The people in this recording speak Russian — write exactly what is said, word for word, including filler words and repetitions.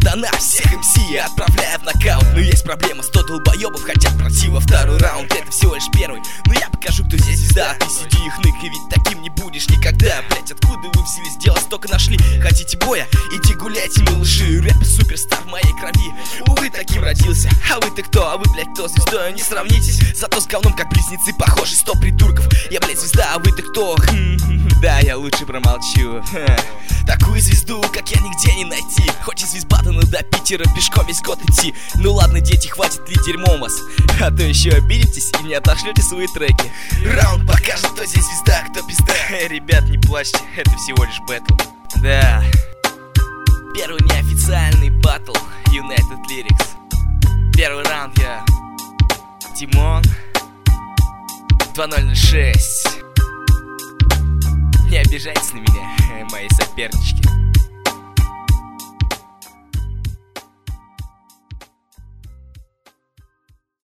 дана, всех эм си я отправляю в нокаут. Но есть проблема, сто долбоебов хотят пройти во второй раунд. Это всего лишь первый, но я покажу, кто здесь звезда. Ты сиди и хнык, и ведь таким не будешь никогда. Блять, откуда вы взялись, дело столько нашли. Хотите боя? Иди гуляйте, малыши. Рэп суперстар в моей крови. Увы, таким родился, а вы-то кто? А вы, блять, кто? Звездой не сравнитесь. Зато с говном как близнецы похожи, сто придурков. Я, блять, звезда, а вы-то кто? Да, я лучше промолчу. Такую звезду, как я, нигде не найти. Хоть из Висбадена до Питера пешком весь год идти. Ну ладно, дети, хватит ли дерьмом вас, а то еще обидитесь и не отошлете свои треки. Раунд покажет, кто здесь звезда, кто пизда. Ребят, не плачьте, это всего лишь бэтл. Да. Первый неофициальный батл United Lyrics. Первый раунд я Тимон два ноль ноль шесть. Не обижайтесь на меня, мои сопернички.